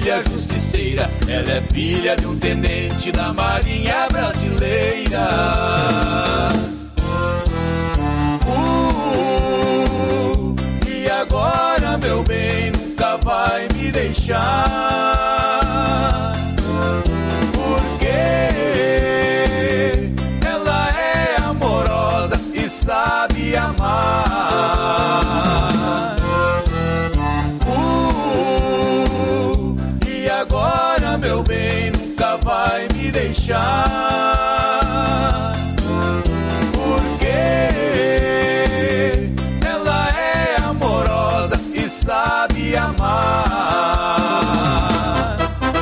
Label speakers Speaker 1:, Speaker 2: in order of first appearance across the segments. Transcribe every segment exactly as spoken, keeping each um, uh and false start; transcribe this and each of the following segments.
Speaker 1: família justiceira, ela é filha de um tenente da Marinha Brasileira. Uh, e agora, meu bem, nunca vai me deixar, porque ela é amorosa e sabe amar. Uh, e agora, meu bem, nunca vai me deixar, porque ela é amorosa e sabe amar.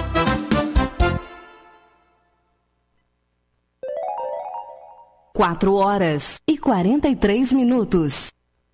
Speaker 2: Quatro horas e quarenta e três minutos.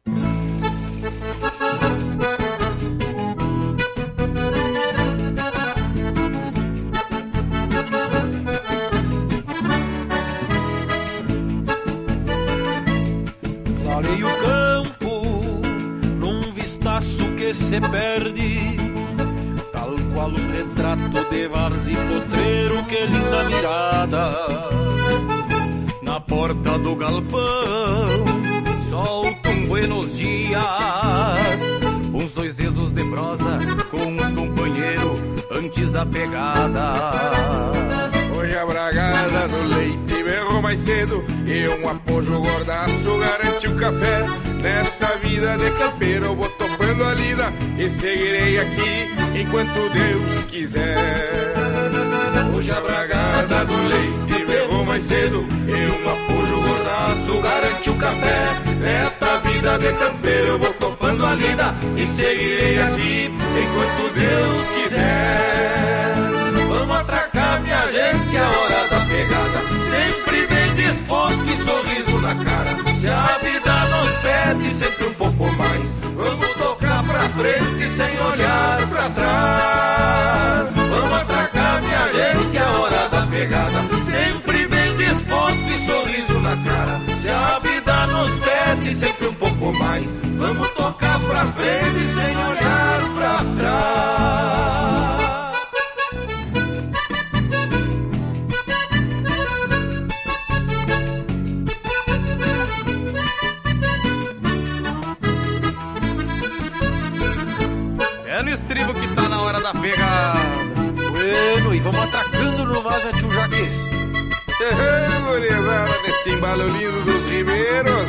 Speaker 3: Clarei o campo num vistaço que se perde, tal qual um retrato de várzea potreiro, que linda mirada. Na porta do galpão solta um buenos dias, uns dois dedos de prosa com os companheiros antes da pegada.
Speaker 4: Hoje a bragada no leite berrou mais cedo e um apojo gordaço garante o café. Nesta vida de campeiro eu vou topando a lida e seguirei aqui enquanto Deus quiser. Hoje a bragada do leite berrou mais cedo e um apojo gordaço garante o café. Nesta vida de campeiro eu vou topando a lida e seguirei aqui enquanto Deus quiser. Vamos atracar, minha gente, a hora da pegada, sempre bem disposto e sorriso na cara. Se a vida nos pede sempre um pouco mais, vamos tocar pra frente sem olhar pra trás. Vamos atracar, minha gente, a hora da pegada, sempre bem disposto e sorriso na cara. Se a vida nos pede sempre um pouco mais, vamos tocar pra frente sem olhar pra trás.
Speaker 3: É no estribo que tá na hora da pegada. Bueno, e vamos atracando no Maza Tio Jaques.
Speaker 4: Gurizada, neste embalo lindo dos ribeiros,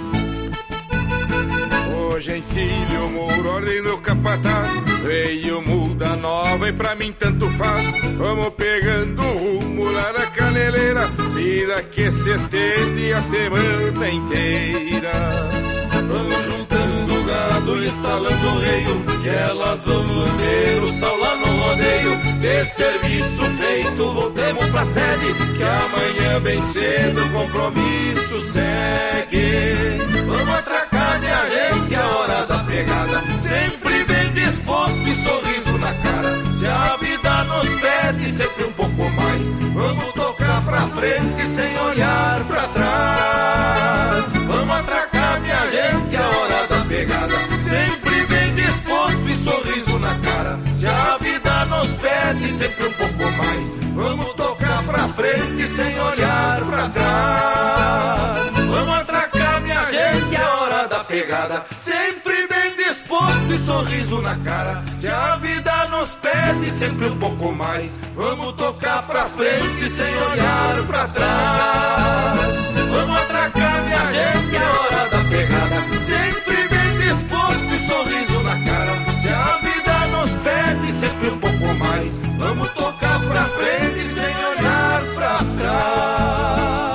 Speaker 4: hoje Encílio Mouro, ordem do capataz, veio muda nova e pra mim tanto faz. Vamos pegando rumo lá na caneleira, vida que se estende a semana inteira. Vamos juntando gado e instalando o reio, que elas vão manter o sal lá no rodeio. De serviço feito, voltemos pra sede, que amanhã bem cedo o compromisso segue. Vamos atracar, minha gente, a hora da pegada, sempre bem disposto e sorriso na cara. Se a vida nos pede sempre um pouco mais, vamos tocar pra frente sem olhar pra trás. Vamos atracar, minha gente, a hora da pegada, sempre bem disposto e sorriso na cara. Se a vida nos pede sempre um pouco mais, vamos tocar pra frente sem olhar pra trás. Vamos atracar, minha gente, a hora da pegada, sempre bem disposto e sorriso na cara. Se a vida nos pede sempre um pouco mais, vamos tocar pra frente sem olhar pra trás. Vamos atracar, minha gente, a hora da pegada, sempre bem disposto e sorriso na cara. Se a vida nos pede sempre um pouco mais, vamos tocar pra frente sem olhar pra trás.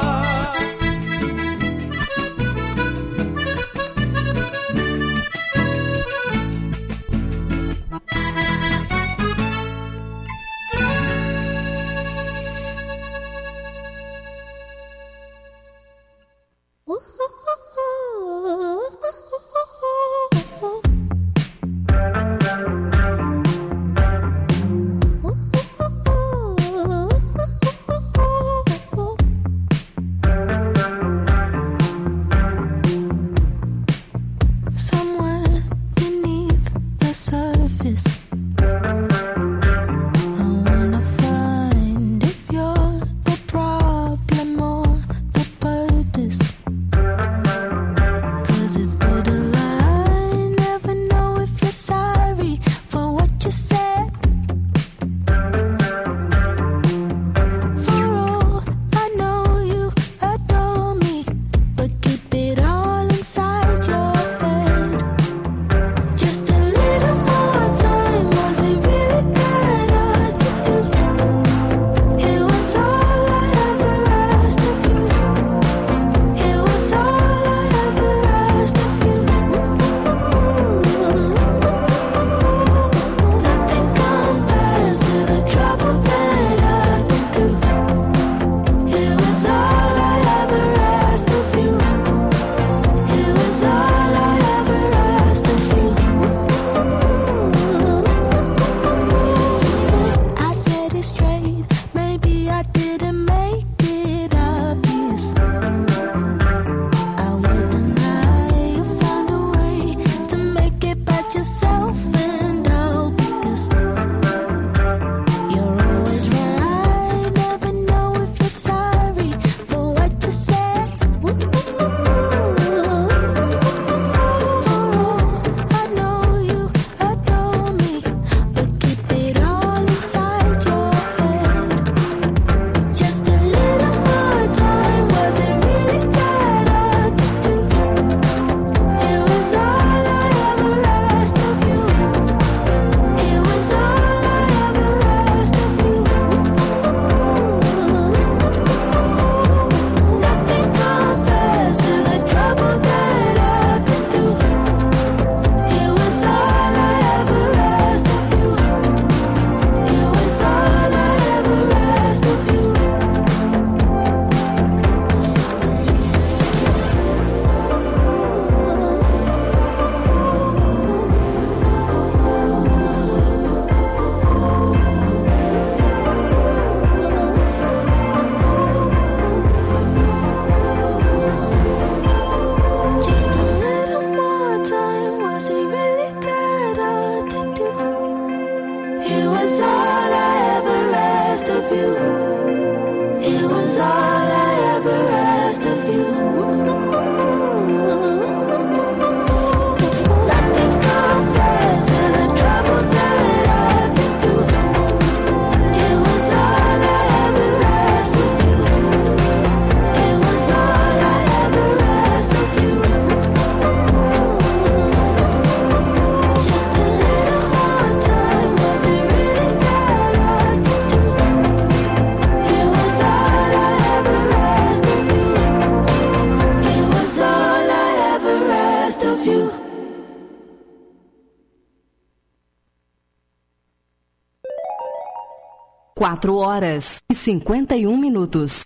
Speaker 2: quatro horas e cinquenta e um minutos.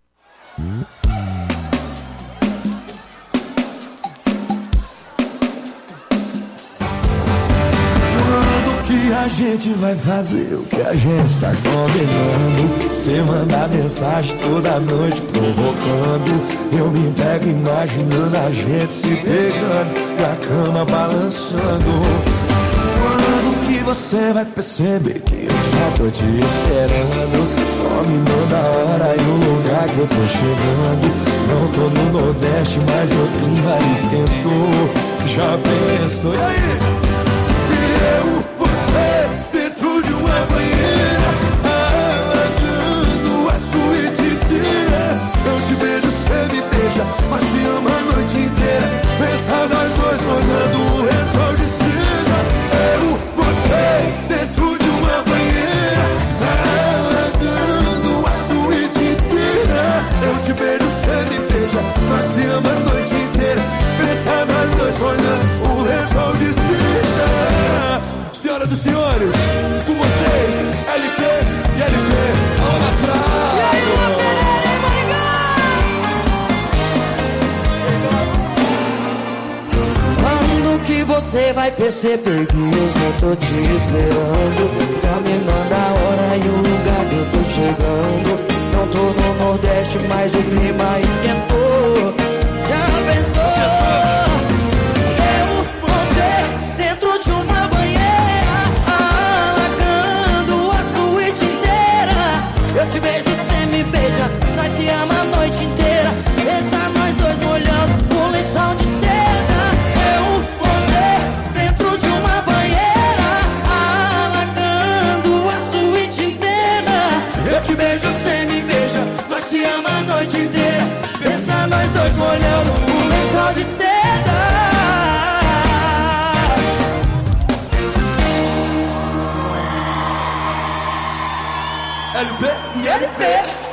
Speaker 5: Quando que a gente vai fazer o que a gente tá combinando? Você manda mensagem toda noite provocando. Eu me pego imaginando a gente se pegando e a cama balançando. Quando que você vai perceber que eu só tô te esperando? Só me manda a hora e o lugar que eu tô chegando. Não tô no Nordeste, mas o clima esquentou. Já pensou? E aí? Eu, você, dentro de uma banheira, alagando a suíte inteira. Eu te beijo, você me beija, mas te ama a noite inteira. Pensa nós dois olhando o lençol de cima. Eu, você, dentro de uma banheira, alagando a suíte inteira. Eu te beijo, você me beija, nós te ama a noite inteira. Pensa nós dois olhando o lençol de cima. Senhoras e senhores, com vocês, L P e L P, Ana Prado. Quando que você vai perceber que eu só tô te esperando? Só me manda a hora e o lugar que eu tô chegando. Não tô no Nordeste, mas o clima esquentou. Já pensou? Eu, você, dentro de uma banheira, alagando a suíte inteira. Eu te beijo, cê me beija, nós se ama a noite inteira. Pensa nós dois molhando o lençol de seda. Eu, você, dentro de uma banheira, alagando a suíte inteira. Eu te beijo, cê me beija, nós se ama a noite inteira. Pensa nós dois molhando o lençol de seda. L P e L P.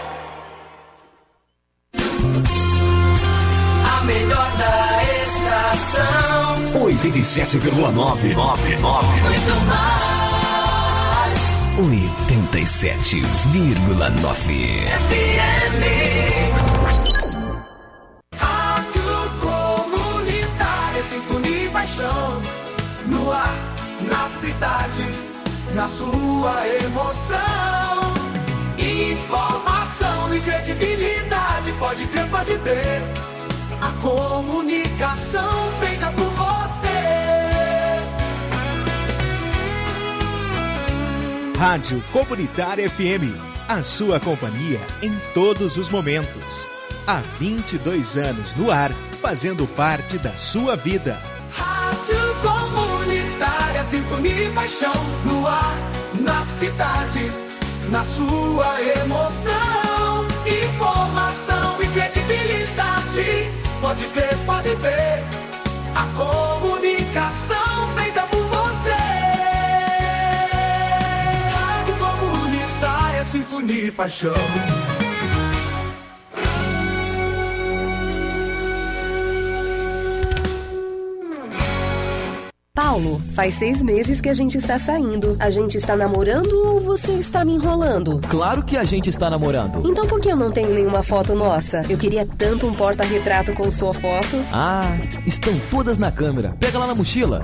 Speaker 6: A melhor da estação.
Speaker 7: oitenta e sete vírgula nove.
Speaker 6: Muito mais.
Speaker 7: oitenta e sete vírgula nove.
Speaker 6: F M. Rádio Comunitária, sintonia e paixão. No ar, na cidade, na sua emoção. Informação e credibilidade, pode crer, pode ver. A comunicação feita por você.
Speaker 8: Rádio Comunitária F M, a sua companhia em todos os momentos. Há vinte e dois anos no ar, fazendo parte da sua vida.
Speaker 6: Rádio Comunitária, sintonia e paixão. No ar, na cidade, na sua emoção. Informação e credibilidade, pode crer, pode ver. A comunicação feita por você. Rádio Comunitária, sintonia e paixão.
Speaker 2: Paulo, faz seis meses que a gente está saindo. A gente está namorando ou você está me enrolando?
Speaker 9: Claro que a gente está namorando.
Speaker 2: Então por que eu não tenho nenhuma foto nossa? Eu queria tanto um porta-retrato com sua foto.
Speaker 9: Ah, estão todas na câmera. Pega lá na mochila.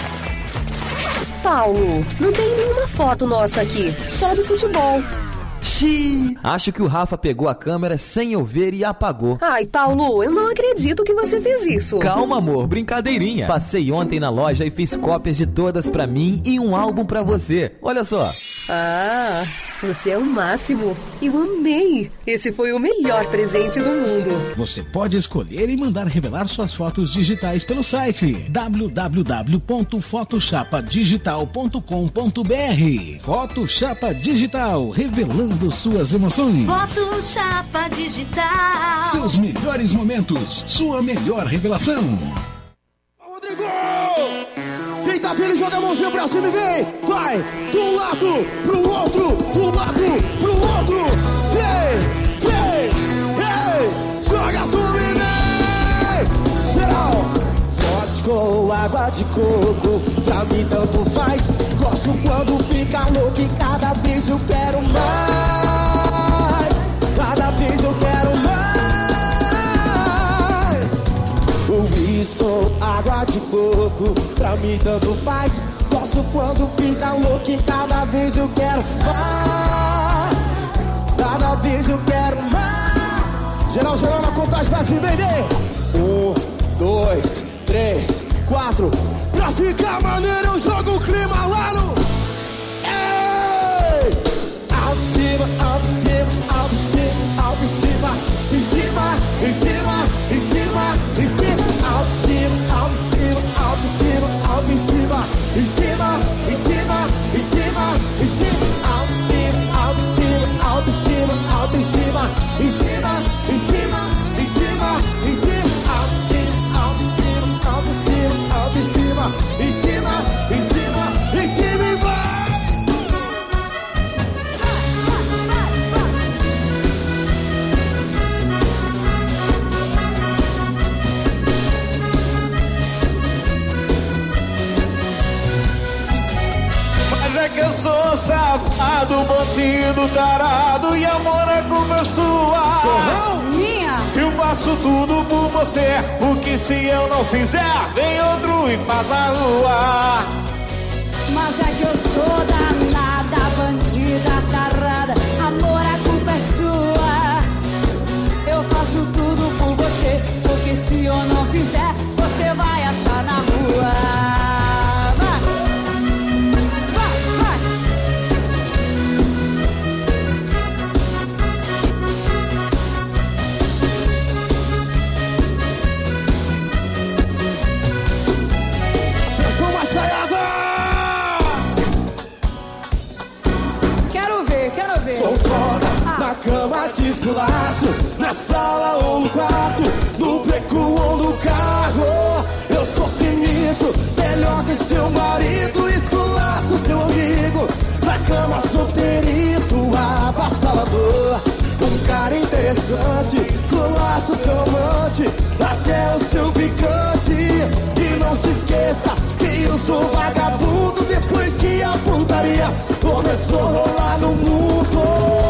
Speaker 2: Paulo, não tem nenhuma foto nossa aqui, só do futebol.
Speaker 9: Xiii, acho que o Rafa pegou a câmera sem eu ver e apagou.
Speaker 2: Ai, Paulo, eu não acredito que você fez isso.
Speaker 9: Calma, amor, brincadeirinha. Passei ontem na loja e fiz cópias de todas pra mim e um álbum pra você. Olha só.
Speaker 2: Ah, você é o máximo. Eu amei. Esse foi o melhor presente do mundo.
Speaker 10: Você pode escolher e mandar revelar suas fotos digitais pelo site w w w ponto photoshapa digital ponto com ponto b r. Photoshapa Digital, revelando suas emoções.
Speaker 11: Photoshapa Digital.
Speaker 10: Seus melhores momentos, sua melhor revelação.
Speaker 5: Rodrigo! Quem tá feliz, joga a mãozinha pra cima e vem! Vai! De um lado pro outro! De um lado pro outro! Vem! Vem! Ei! Joga a sua e vem! Geral! Forte com água de coco, pra mim tanto faz. Gosto quando fica louco e cada vez eu quero mais.
Speaker 12: pra mim tanto faz. Posso quando fica louco e cada vez eu quero mais. Cada vez eu quero mais. Geral, geral na contagem pra se vender. Um, dois, três, quatro. Pra ficar maneiro eu jogo o clima lá no... Ei! Alto em cima, alto em cima, alto em cima, alto em cima. Em cima, em cima, em cima, em cima. Alto em cima, alto em cima, alto em cima, alto em cima. Em cima, em cima, em cima, em cima. Alto em cima, alto em cima, alto em cima, alto em cima. Em cima, em cima, em cima, em cima. Alto em cima, alto em cima, alto em cima, alto em cima. Em cima, em cima, em cima e vai.
Speaker 13: É que eu sou safado, bandido, tarado e amor é como sua.
Speaker 12: Sorrão?
Speaker 13: Minha. Eu faço tudo por você, porque se eu não fizer, vem outro e faz na rua.
Speaker 14: Mas é que eu sou danada, bandida, tarada, amor a culpa é sua. Eu faço tudo por você, porque se eu não fizer, você vai achar na rua.
Speaker 12: Sou foda, ah. Na cama te esculacho, na sala ou no quarto, no beco ou no carro. Eu sou sinistro, melhor que seu marido, esculacho seu amigo. Na cama sou perito, avassalador. Um cara interessante, esculacho seu amante, até o seu ficante. E não se esqueça que eu sou vagabundo depois que a putaria começou a rolar no mundo.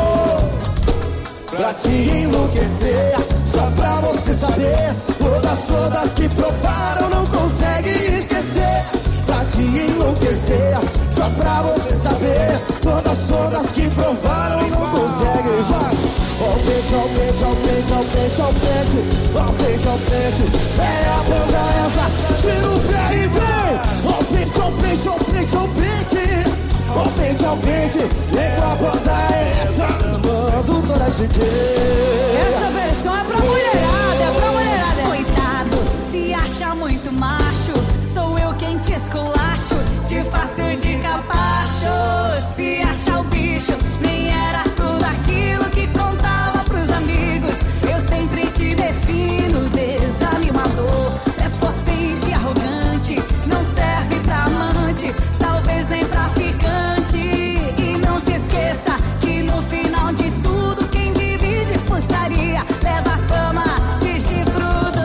Speaker 12: Pra te enlouquecer, só pra você saber, todas todas que provaram não conseguem esquecer. Pra te enlouquecer, só pra você saber, todas todas que provaram não conseguem. Vai! Ao pente, ao pente, ao pente, ao pente, ao pente, ao pente, ao pente. É a banda essa, tira o pé e vem! Ao pente, ao pente, ao pente, ao pente. Ao pente, ao pente, vem com a banda essa, amando toda a gente.
Speaker 14: Essa versão é pra mulherada, é pra mulherada. Coitado, se acha muito macho, sou eu quem te esculacho, te faço de capacho. Se acha o bicho, nem era tudo aquilo que contava pros amigos. Eu sempre te defino, desanimador, prepotente, arrogante, não serve pra amante, talvez nem pra ficante. E não se esqueça que no final de tudo quem divide putaria leva fama de chifrudo.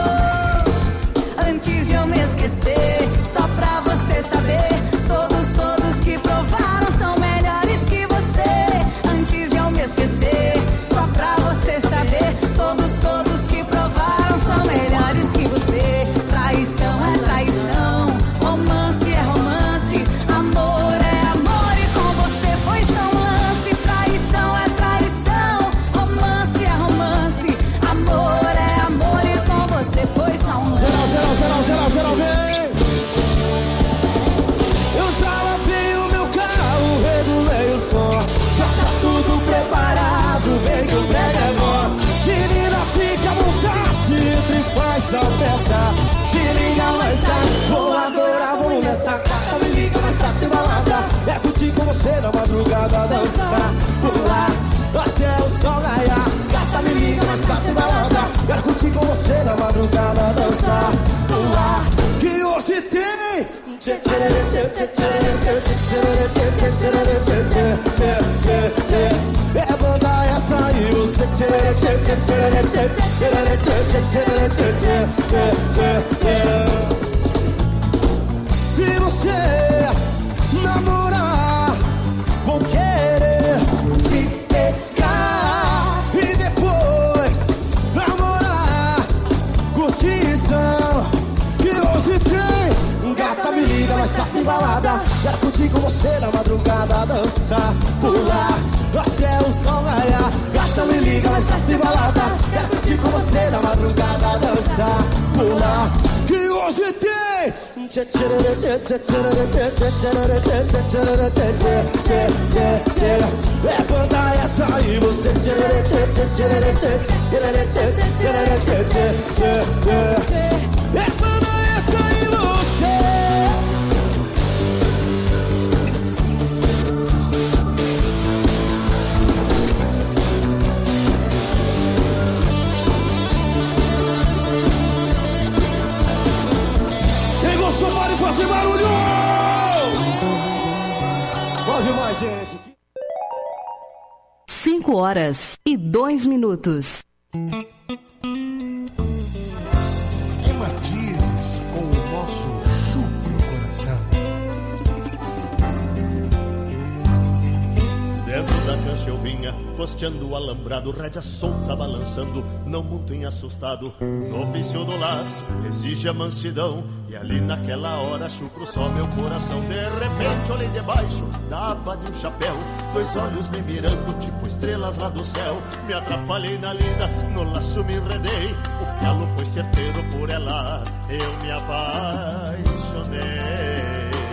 Speaker 14: Antes de eu me esquecer, só pra você saber, todos, todos que provaram são melhores que você. Antes de eu me esquecer, só pra você saber, todos, todos que provaram são melhores que você. Traição é traição, romance é romance, amor é amor e com você foi só um lance. Traição é traição, romance é romance, amor é amor e com você foi só um lance.
Speaker 12: Geral, geral, geral, geral, geral, vem! Eu já lavei o meu carro, regulei o som, já tá tudo preparado, vem que o brega é bom. Menina, fica à vontade, entre e faz a peça. Me liga mais tarde, vou adorar, vamos nessa carta. Me liga mais tarde, balada, é curtir com você na madrugada, dançar, pular, até o sol raiar. Gata, me liga mais tarde, balada, é curtir com você na madrugada, dançar, pular, que hoje tem. É banda essa e você. Se você namorar, vou querer te pegar e depois namorar, curtição que hoje tem. Gata, balada. Quero curtir com você na madrugada, dançar, pular, até o sol raiar. Gata, me liga, mais festa e balada. Quero curtir com você na madrugada, dançar, pular. Que hoje tem é banda essa aí, você é banda essa aí, você. Quem gostou pode fazer barulho. Pode mais, gente.
Speaker 2: Cinco horas e dois minutos.
Speaker 15: Matizes com o nosso chucro coração.
Speaker 16: Dentro da cancha eu vinha, costeando o alambrado, rédea solta balançando, não muito em assustado. No ofício do laço exige a mansidão, e ali naquela hora chucro só meu coração. De repente olhei debaixo da aba de um chapéu, dois olhos me mirando, tipo estrelas lá do céu. Me atrapalhei na lida, no laço me enredei, o calo foi certeiro, por ela eu me apaixonei.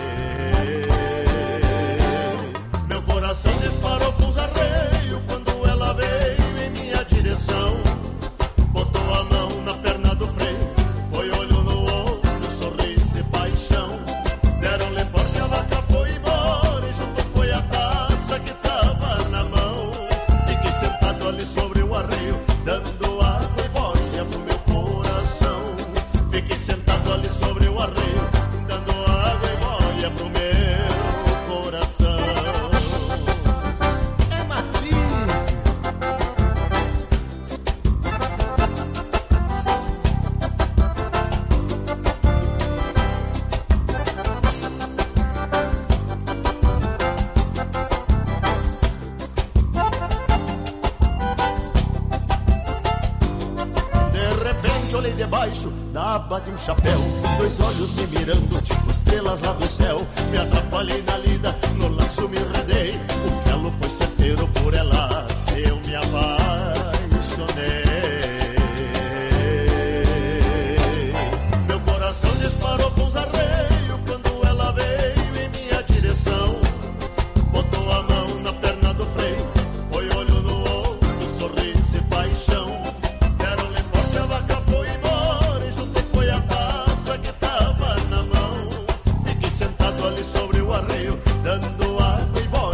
Speaker 16: Meu coração disparou com os arreios quando ela veio em minha direção. Botou a mão na perna do freio, foi olho no olho, sorriso e paixão. Deram-lhe porte, a vaca foi embora e junto foi a taça que tava na mão. Fiquei sentado ali sobre o arreio, dando água e boia pro meu coração. Fiquei sentado ali sobre o arreio, dando água e boia pro meu coração.
Speaker 15: É Matizes.
Speaker 16: De repente olhei debaixo da aba de um chapéu, dois olhos me mirando, tipo estrelas lá do céu. Me atrapalhei na lida, no laço me enredei, o calo foi certeiro, por ela eu me apaixonei. Meu coração disparou com os arreios quando ela veio em minha direção. Botou a mão na perna do freio, foi olho no olho, sorriso e paixão. Deram-lhe porte, a vaca foi embora e junto foi a taça que tava na mão. Fiquei sentado ali sobre o arreio, dando água e boia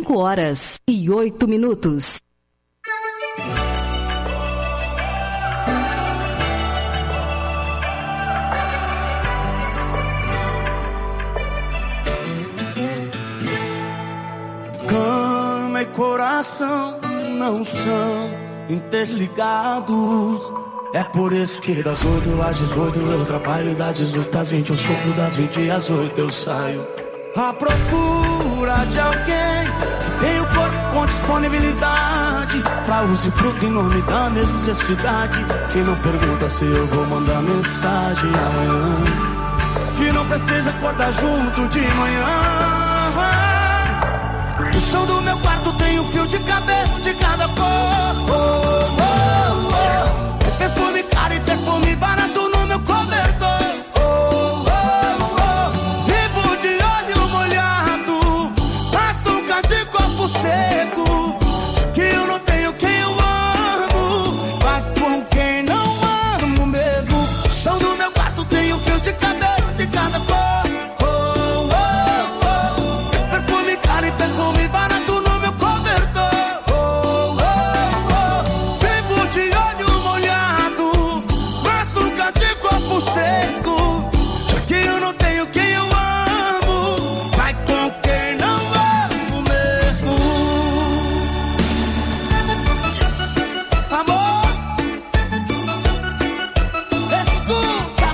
Speaker 2: cinco horas e oito minutos.
Speaker 12: Cama e coração não são interligados. É por isso que das oito às dezoito eu trabalho, das dezoito às vinte eu sofro, das vinte às oito eu saio à procura de alguém que tem o corpo com disponibilidade pra usufruto em nome da necessidade, que não pergunta se eu vou mandar mensagem amanhã, que não precisa acordar junto de manhã. No chão do meu quarto tem um fio de cabelo de cada cor. Oh, oh, oh. É perfume caro e perfume barato no meu cobertor. Oh, oh, oh. Vivo de olho molhado, mas nunca de corpo seco. Que eu não tenho quem eu amo, vai com quem não amo mesmo. No chão do meu quarto tem um fio de cabelo de cada cor. Perfume barato no meu cobertor. Oh, oh, oh. Vivo de olho molhado, mas nunca de corpo seco. Já que eu não tenho quem eu amo, vai com quem não amo mesmo. Amor, escuta.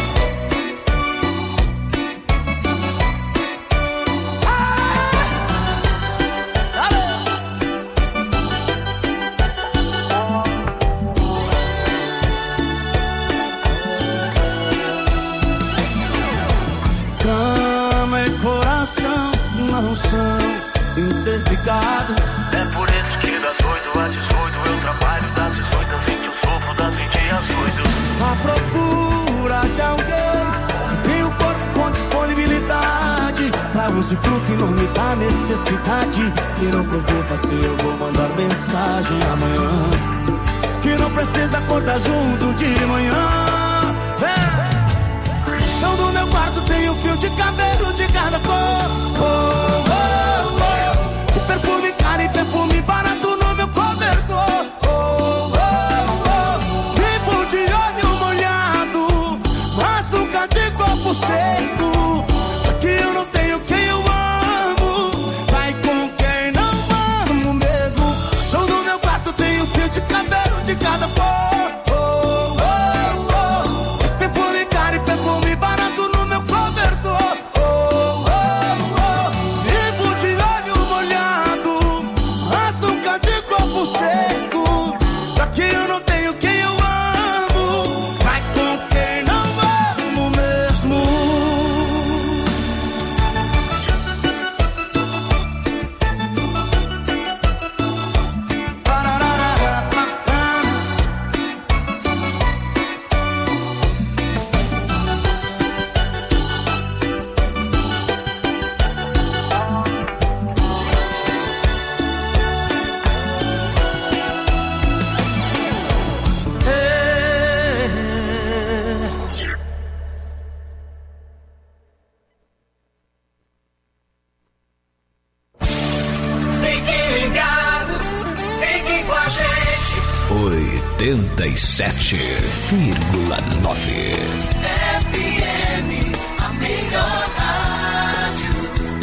Speaker 12: Não são interligados. É por isso que das oito às dezoito eu trabalho, das dezoito às vinte eu sofro, das vinte às oito à procura de alguém que tem o corpo com disponibilidade pra usufruto em nome da necessidade, que não preocupa se eu vou mandar mensagem amanhã, que não precisa acordar junto de manhã. É. No chão do meu quarto tem um fio de cabelo de cada cor. Oh, oh, oh. E perfume caro e perfume barato no meu cobertor. Oh, oh, oh. Vivo de olho molhado, mas nunca de corpo seco. Aqui eu não tenho quem eu amo, vai com quem não amo mesmo. No chão do meu quarto tem um fio de cabelo de cada cor. Oh, oh, oh. E perfume caro e perfume barato no meu cobertor. Oh, oh, oh. Vivo de olho molhado, mas nunca de corpo seco. Já que eu não tenho quem eu amo, vai com quem não amo mesmo.
Speaker 6: Fique ligado, fique com a gente.
Speaker 7: oitenta e sete vírgula nove.
Speaker 6: F M, a melhor rádio.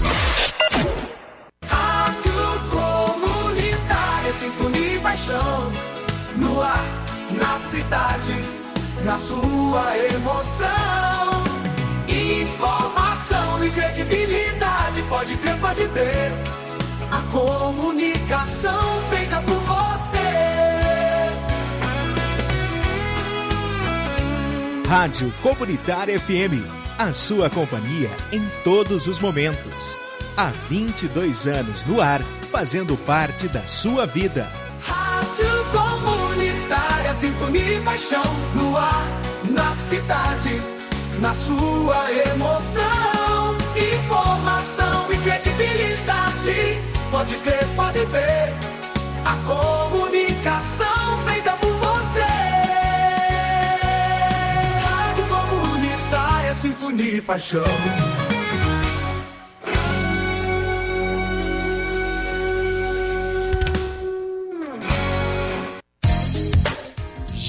Speaker 6: Rádio comunitária, sintonia e paixão. No ar, na cidade, na sua emoção. Informação e credibilidade, pode crer, pode ver. A comunicação feita por você.
Speaker 8: Rádio Comunitária F M, a sua companhia em todos os momentos. Há vinte e dois anos no ar, fazendo parte da sua vida.
Speaker 6: Rádio Comunitária, sintonia e paixão. No ar, na cidade, na sua emoção. Informação e credibilidade, pode crer, pode ver. A comunicação feita por você. Rádio Comunitária, sintonia e paixão.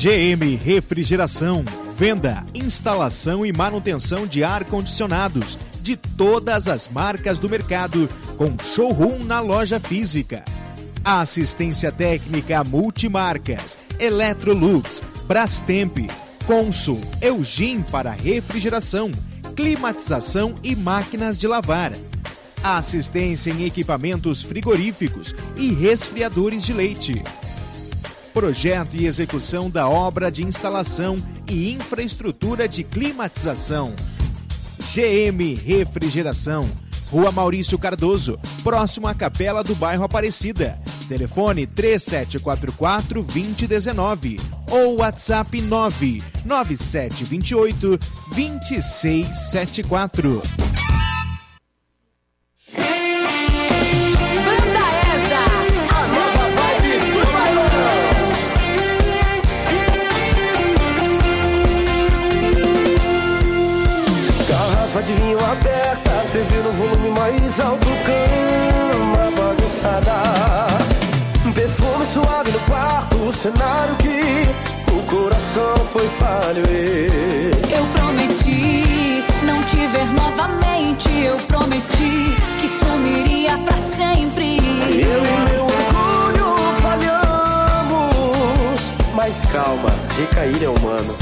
Speaker 8: G M Refrigeração, venda, instalação e manutenção de ar-condicionados de todas as marcas do mercado, com showroom na loja física. Assistência técnica multimarcas, Electrolux, Brastemp, Consul, Eugin para refrigeração, climatização e máquinas de lavar. Assistência em equipamentos frigoríficos e resfriadores de leite. Projeto e execução da obra de instalação e infraestrutura de climatização. G M Refrigeração, Rua Maurício Cardoso, próximo à Capela do Bairro Aparecida. Telefone três sete quatro quatro, dois zero um nove ou WhatsApp nove nove sete dois oito, dois seis sete quatro.
Speaker 12: De vinho aberta, T V no volume mais alto, cama bagunçada, perfume suave no quarto, cenário que o coração foi falho.
Speaker 14: Eu prometi não te ver novamente, eu prometi que sumiria pra sempre.
Speaker 12: Eu e meu orgulho falhamos, mas calma, recair é humano.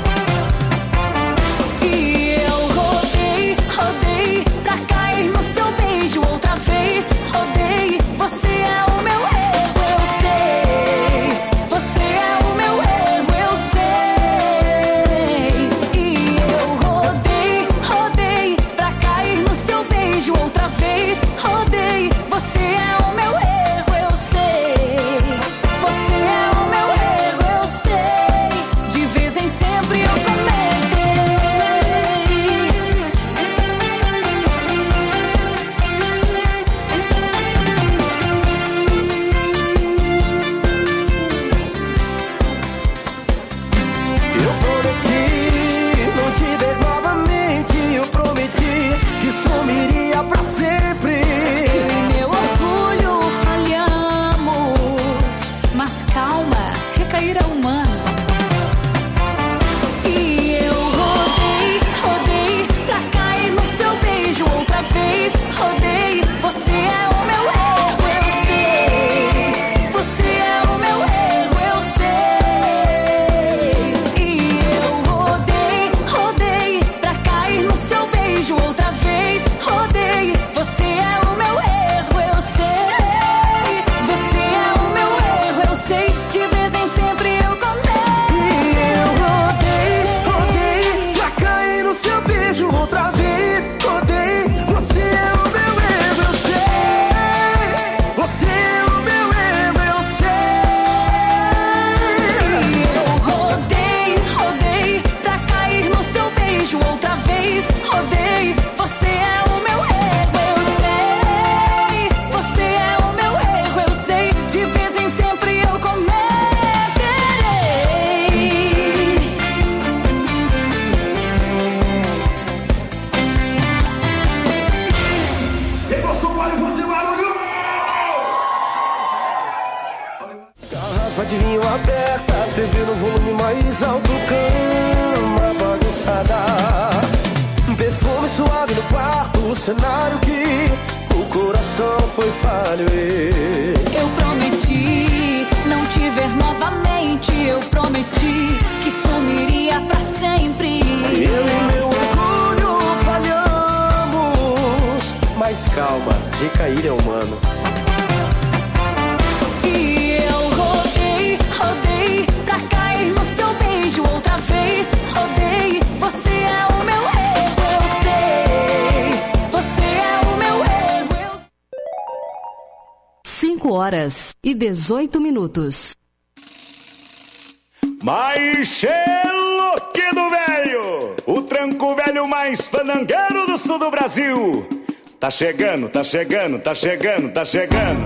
Speaker 14: Rodei pra cair no seu beijo outra vez. Rodei, você é o meu erro, eu sei. Você é o meu erro, eu sei. E eu rodei, rodei pra cair no seu beijo outra vez. Rodei, você é o meu erro, eu sei. Você é o meu erro, eu sei. De vez em sempre eu
Speaker 12: cenário que o coração foi falho.
Speaker 14: Eu prometi não te ver novamente, eu prometi que sumiria pra sempre.
Speaker 12: Eu e meu orgulho falhamos, mas calma, recair é humano.
Speaker 14: E eu rodei, rodei pra cair no seu beijo outra vez. Rodei, você é o meu erro, eu sei. Você é o meu erro, eu sei.
Speaker 2: cinco horas e dezoito minutos.
Speaker 13: Mas chelo que do velho, o tranco velho mais panangueiro do sul do Brasil. Tá chegando, tá chegando, tá chegando, tá chegando.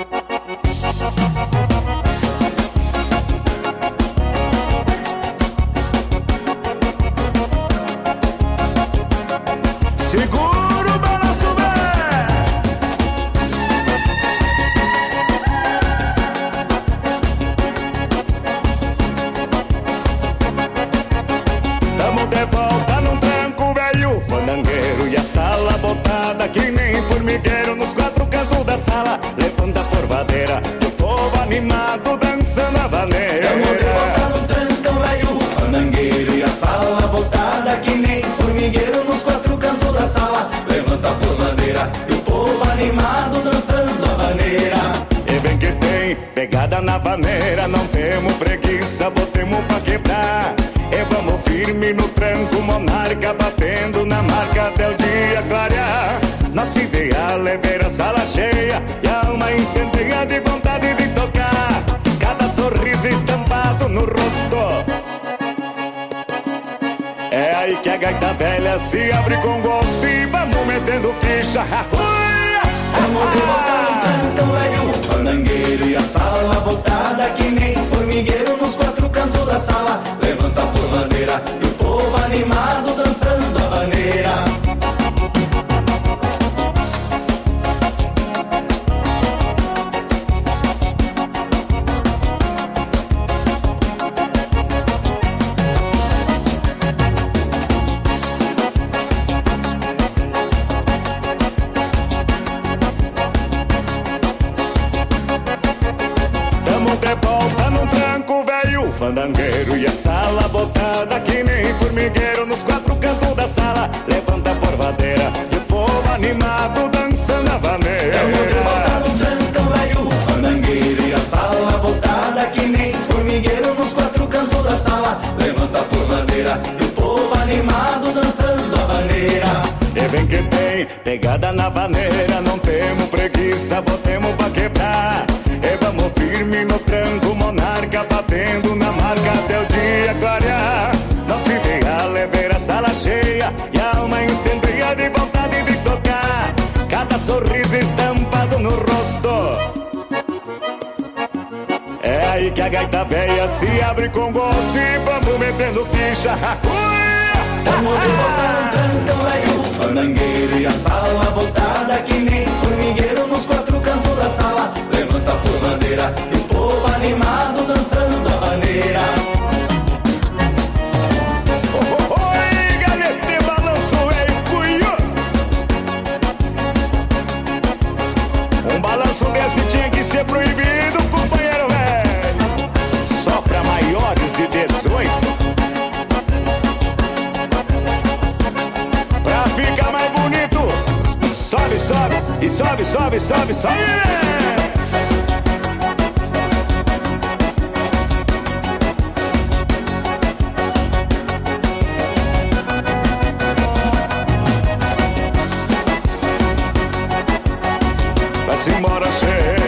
Speaker 13: Segura o balanço, velho. povo animado dançando a vaneira.
Speaker 6: Tamo de volta no trancão, velho fandangueiro, e a sala voltada que nem formigueiro nos quatro cantos da sala. Levanta a bandeira e o povo animado dançando a vaneira.
Speaker 13: E bem que tem pegada na vaneira, não temos preguiça, botemos pra quebrar. E vamos firme no tranco, monarca batendo na marca até o dia clarear. Nosso ideal é ver a sala cheia e a alma incendeia de vontade de tocar. Cada sorriso estampado no rosto. É aí que a gaita velha se abre com gosto e vamos metendo ficha.
Speaker 6: Vamos de volta no trancão, velho fandangueiro, e a sala voltada que nem formigueiro nos quatro cantos da sala. Levanta a bandeira e o povo animado dançando a vaneira.
Speaker 13: Fandangueiro e a sala botada que nem formigueiro nos quatro cantos da sala. Levanta a porvadeira e o povo animado dançando a vaneira.
Speaker 6: Tamo de volta no trancão, velho fandangueiro, e a sala voltada que nem formigueiro nos quatro cantos da sala. Levanta a porvadeira e o povo animado dançando a vaneira.
Speaker 13: E bem que tem pegada na vaneira, não temos preguiça, botemos pra quebrar. E vamos firme no tranco, monarca batendo na marca até o dia clarear. Nosso ideal é ver a sala cheia e a alma incendeia de vontade de tocar. Cada sorriso estampado no rosto. É aí que a gaita velha se abre com gosto e vamos metendo ficha.
Speaker 6: Tamo de volta no trancão, velho fandangueiro, e a sala voltada que nem formigueiro nos quatro cantos da sala. Levanta a bandeira e o povo animado dançando a vaneira.
Speaker 13: Oi, galete, balanço, ei, cuiô. Um balanço desse tinha que ser proibido, companheiro velho. Só pra maiores de dezoito. Pra ficar mais bonito, sobe, sobe, e sobe, sobe, sobe, sobe. Vai-se embora, cheio.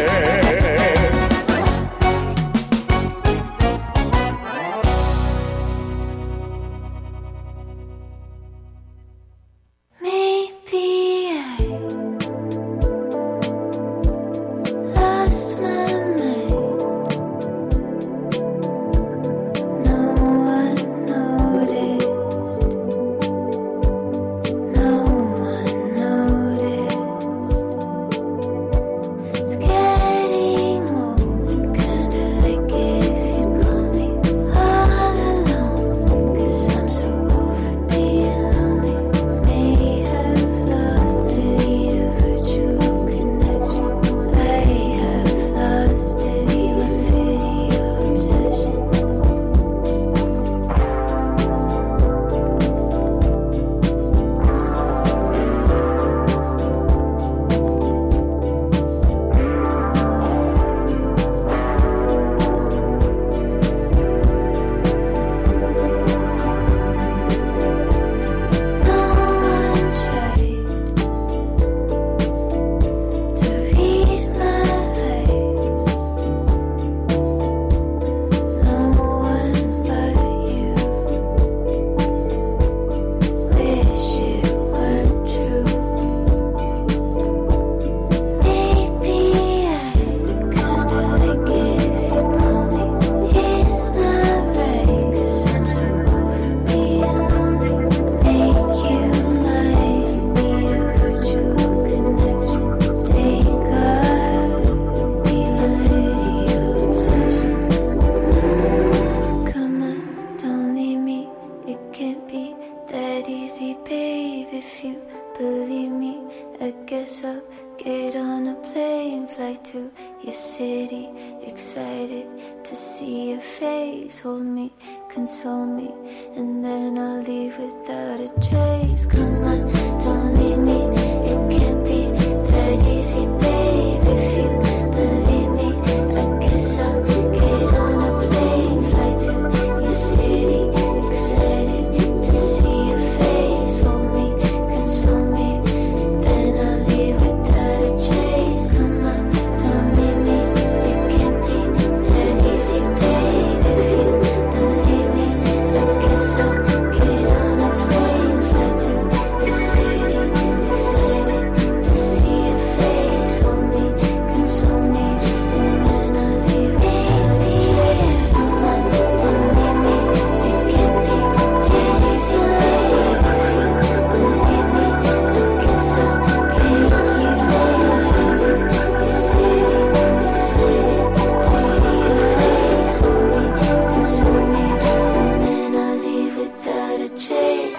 Speaker 17: excited to see your face. Hold me, console me, and then I'll leave without a trace. Come on, don't leave me, it can't be that easy, babe. If you believe me, I guess I'll get on a plane, fly to your city, excited to see your face. Hold me, console me, then I'll leave without a trace. Come on, don't leave me, it can't be that easy, babe. If you believe me, I guess I'll get on a plane, fly to your city, excited to see your face. Hold me, console me, and then I'll leave without a trace. Come on, don't leave me, it can't be that easy, babe. If you believe me, I guess I'll get on a plane, fly to your city, excited to see your face. Hold me, console me, and then I'll leave without a trace.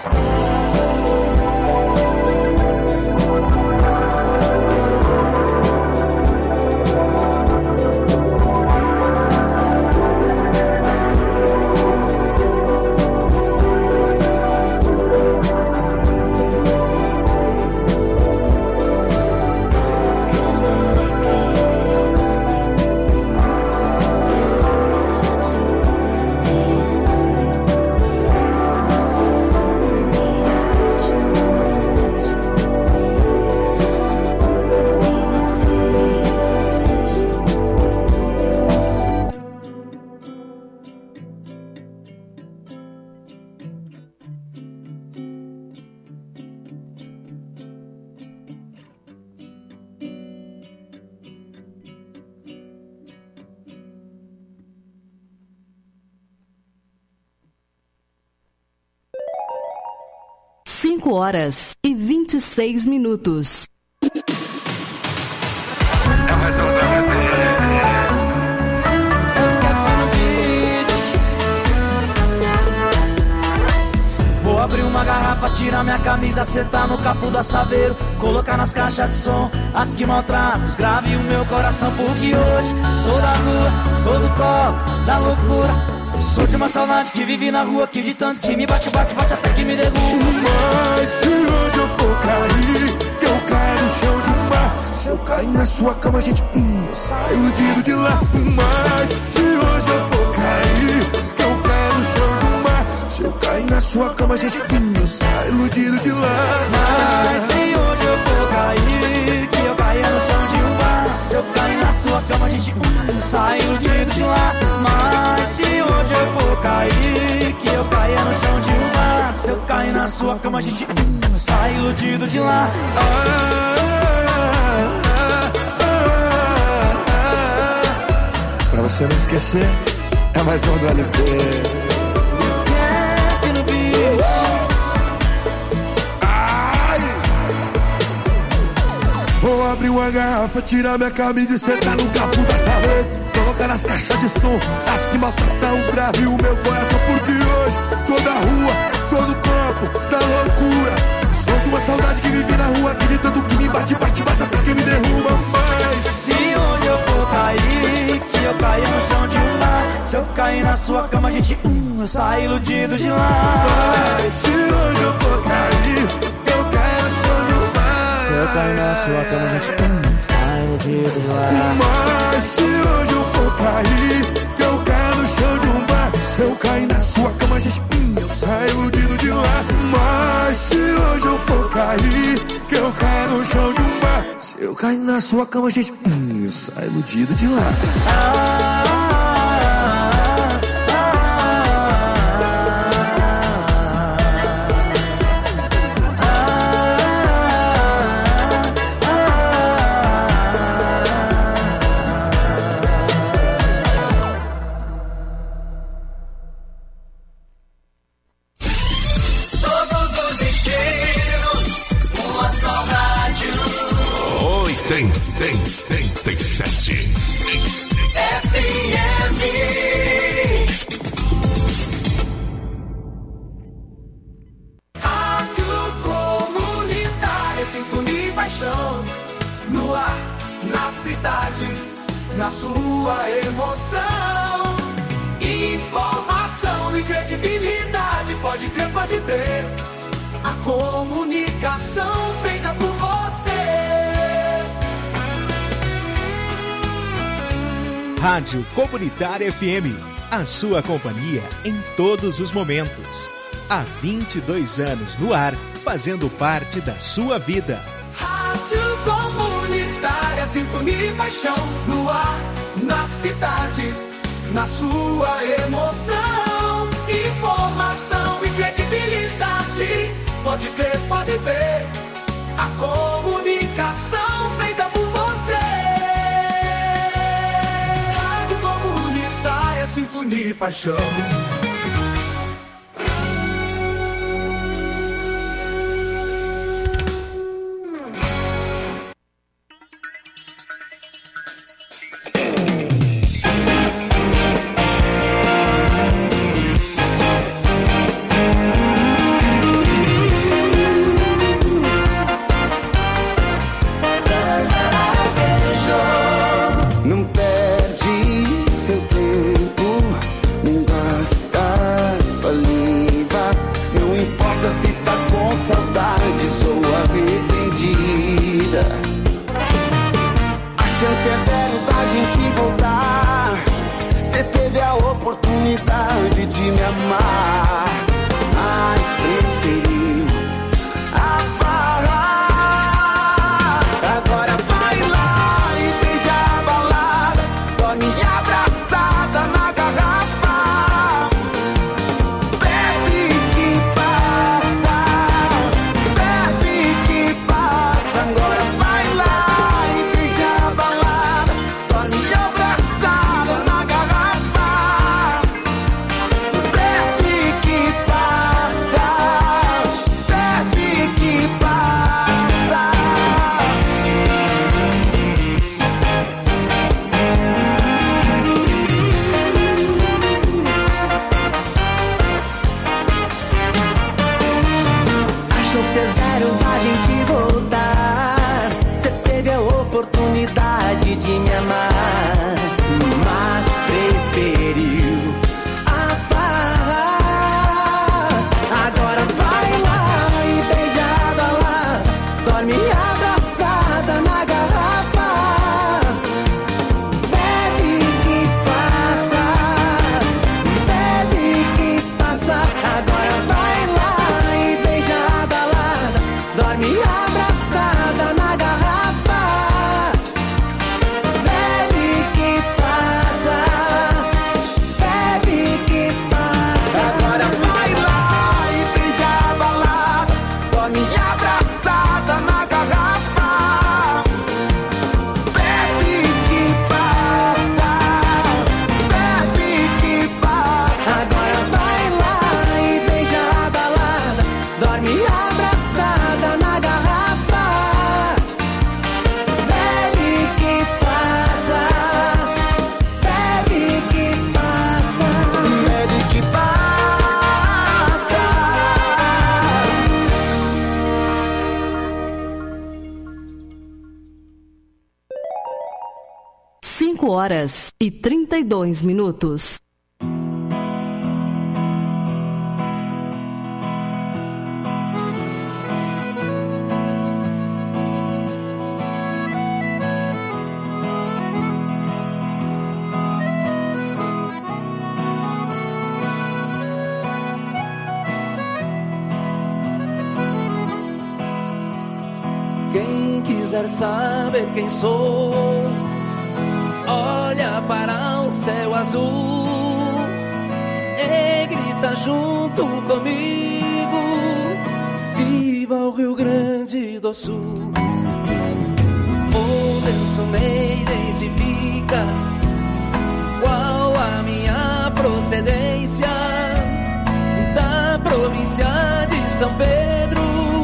Speaker 2: Cinco horas e vinte e seis minutos.
Speaker 18: É mais um
Speaker 19: Vou abrir uma garrafa, tirar minha camisa, sentar no capô da Saveiro, colocar nas caixas de som as que maltratam, grave o meu coração, porque hoje sou da rua, sou do copo, da loucura. Sou de uma saudade que vive na rua, que de tanto que me bate, bate, bate até que me derruba.
Speaker 12: Mas se hoje eu for cair, que eu caio no chão de um bar. Se eu cair na sua cama, gente, hum, eu saio iludido de lá. Mas se hoje eu for cair, que eu caio no chão de um bar. Se eu cair na sua cama, gente, hum, eu saio iludido de lá.
Speaker 19: Mas se hoje eu for cair, que eu caia no chão de um bar. Se eu cair na sua cama, gente, hum, eu saio iludido de lá. Mas se hoje eu for cair, que eu caia no chão de um bar. Se eu cair na sua cama, gente, hum, eu saio iludido de lá.
Speaker 12: Ah, ah, ah, ah. Pra você não esquecer, é mais um do L P.
Speaker 19: Esquece no bicho.
Speaker 12: Vou abrir uma garrafa, tirar minha camisa e sentar no capô da Saveiro, colocar nas caixas de som as que maltratam os graves o meu coração, porque hoje sou da rua, sou do campo, da loucura. Sou de uma saudade que vive na rua, que de tanto que me bate, bate, bate até que me derruba. Mas
Speaker 19: se hoje eu for cair, que eu caia no chão de um bar. Se eu cair na sua cama, gente, hum, eu saio iludido de lá.
Speaker 12: Mas se hoje eu for cair, que eu caia no chão de um bar.
Speaker 19: Se eu cair na sua cama, gente, hum, sai iludido de lá.
Speaker 12: Mas se hoje eu for cair, que eu caia no chão de um bar. Se eu cair na sua cama, gente, hum, eu saio iludido de lá. Mas se hoje eu for cair, que eu caia no chão de um bar. Se eu cair na sua cama, gente, hum, eu saio iludido de lá.
Speaker 19: Ah,
Speaker 18: oitenta e sete.
Speaker 6: F pode ver a comunicação feita por você.
Speaker 8: Rádio Comunitária F M, a sua companhia em todos os momentos. Há vinte e dois anos no ar, fazendo parte da sua vida.
Speaker 6: Rádio Comunitária, sintonia e paixão no ar, na cidade, na sua emoção. Informação e credibilidade, pode crer, pode ver, a comunicação feita por você. Rádio Comunitária, sintonia e paixão.
Speaker 2: cinco horas e trinta e dois minutos.
Speaker 19: Quem quiser saber quem sou, olha para o céu azul e grita junto comigo: viva o Rio Grande do Sul. O lenço me identifica, qual a minha procedência, da província de São Pedro,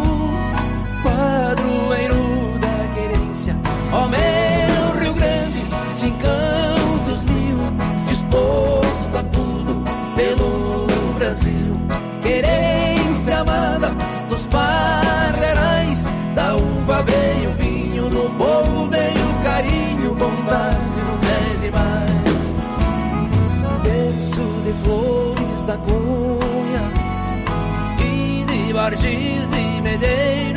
Speaker 19: padroeiro da querência. Ó meu Rio Grande, de encantos mil, disposto a tudo pelo Brasil. Querência amada dos parreirais, da uva veio o vinho, do povo veio o carinho, bondade não é demais. Berço de flores da cunha
Speaker 18: Borges de Medeiros,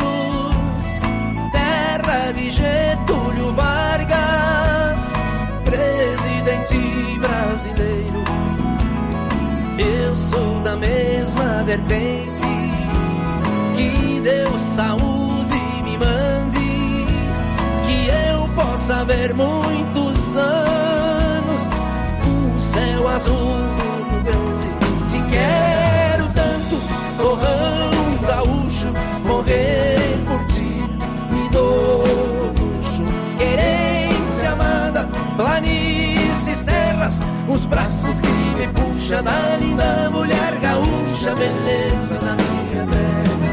Speaker 18: terra de Getúlio Vargas, presidente brasileiro. Eu sou da mesma vertente, que Deus saúde me mande, que eu possa ver muitos anos um céu azul no Rio Grande. Te quero tanto, torrão gaúcho, morrer por ti me dou luxo. Querência amada, planícies, serras, os braços que me puxa da linda mulher gaúcha, beleza da minha terra.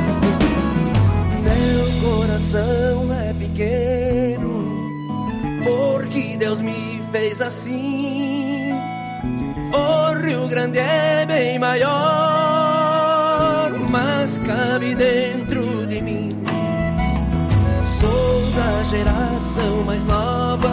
Speaker 18: Meu coração é pequeno, porque Deus me fez assim. O Rio Grande é bem maior, mas cabe dentro de mim. Sou da geração mais nova,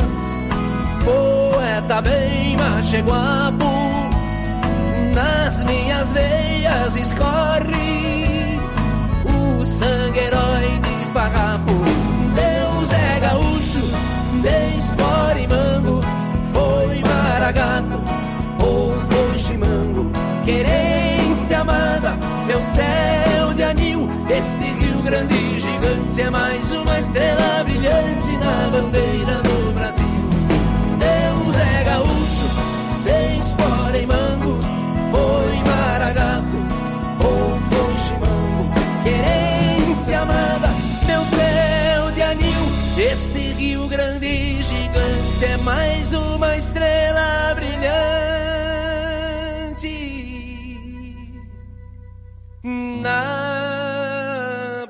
Speaker 18: poeta bem macheguapo, nas minhas veias escorre o sangue herói de farrapo. Deus é gaúcho, de espora e mango, foi maragato ou foi chimango. Querência amada, meu céu de anil, este Rio Grande gigante é mais uma estrela brilhante na bandeira do Brasil. Deus é gaúcho, de espora e mango, foi maragato ou foi chimango. Querência amada, meu céu de anil, este Rio Grande gigante é mais uma estrela brilhante na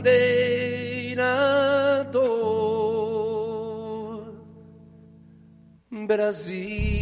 Speaker 18: bandeira do Brasil.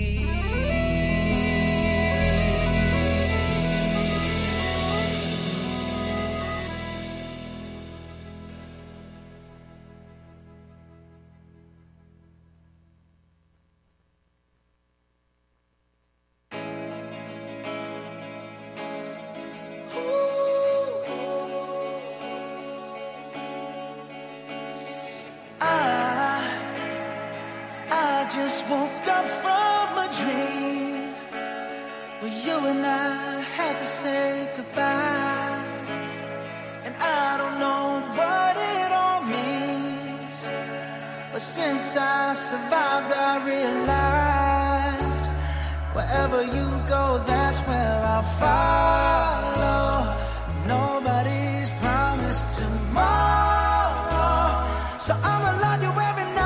Speaker 19: Just woke up from a dream where you and I had to say goodbye, and I don't know what it all means, but since I survived I realized wherever you go, that's where I'll follow. Nobody's promised tomorrow, so I'ma love you every night.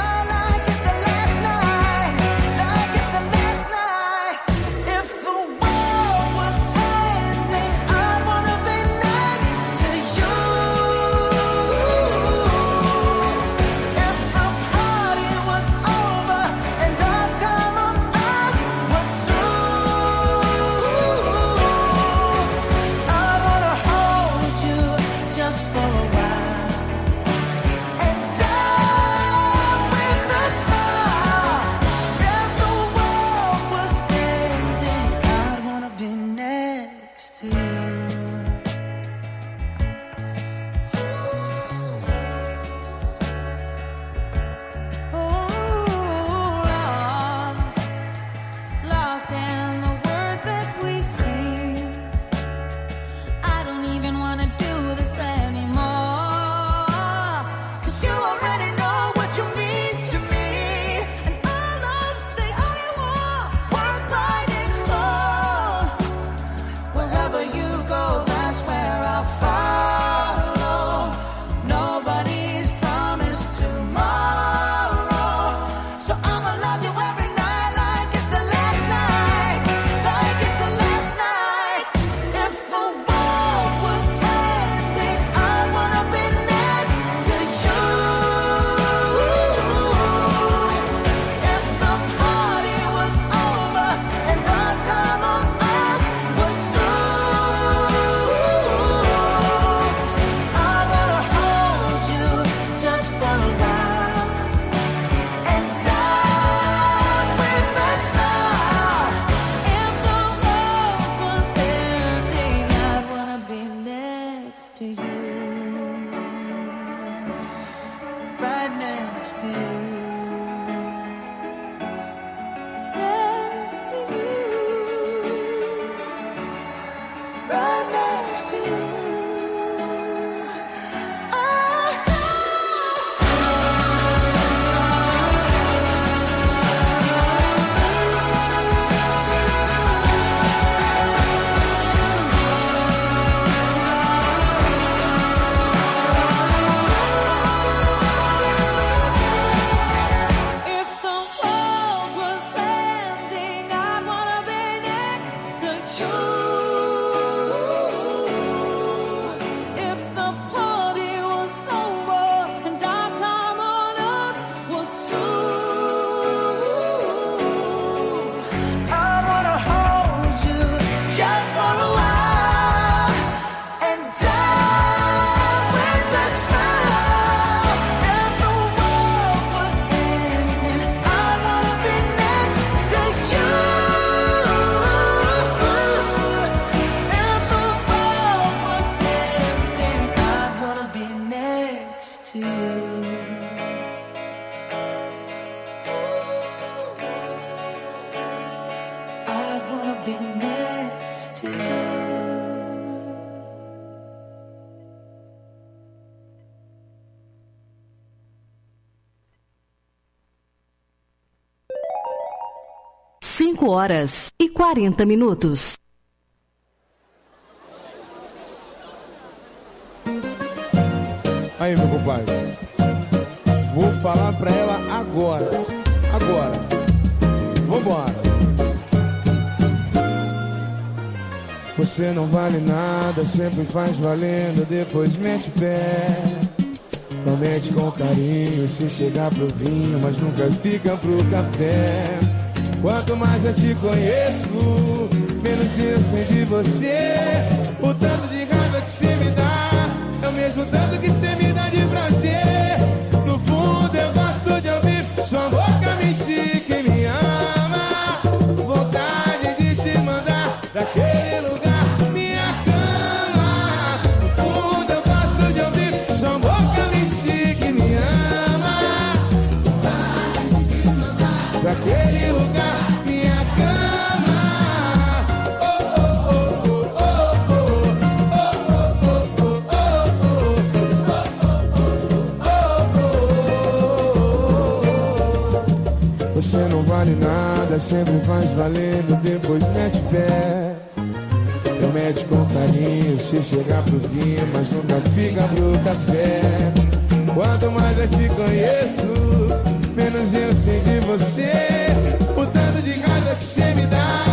Speaker 18: I
Speaker 2: cinco horas e quarenta minutos.
Speaker 20: Aí, meu compadre, vou falar pra ela agora. Agora. Vambora. Você não vale nada, sempre faz valendo, depois mete pé. Promete com carinho, se chegar pro vinho, mas nunca fica pro café. Quanto mais eu te conheço, menos eu sei de você. O tanto de raiva que você me dá é o mesmo tanto que você me dá de prazer. No fundo eu gosto de ouvir sua boca mentir que me ama. Vontade de te mandar daquele lugar, minha cama. No fundo eu gosto de ouvir sua boca mentir que me ama. Vontade de te mandar daquele lugar. Você não vale nada, sempre faz valendo, depois mete pé. Eu mete com carinho, se chegar pro vinho, mas nunca fica pro café. Quanto mais eu te conheço, menos eu sei de você. O tanto de raiva que você me dá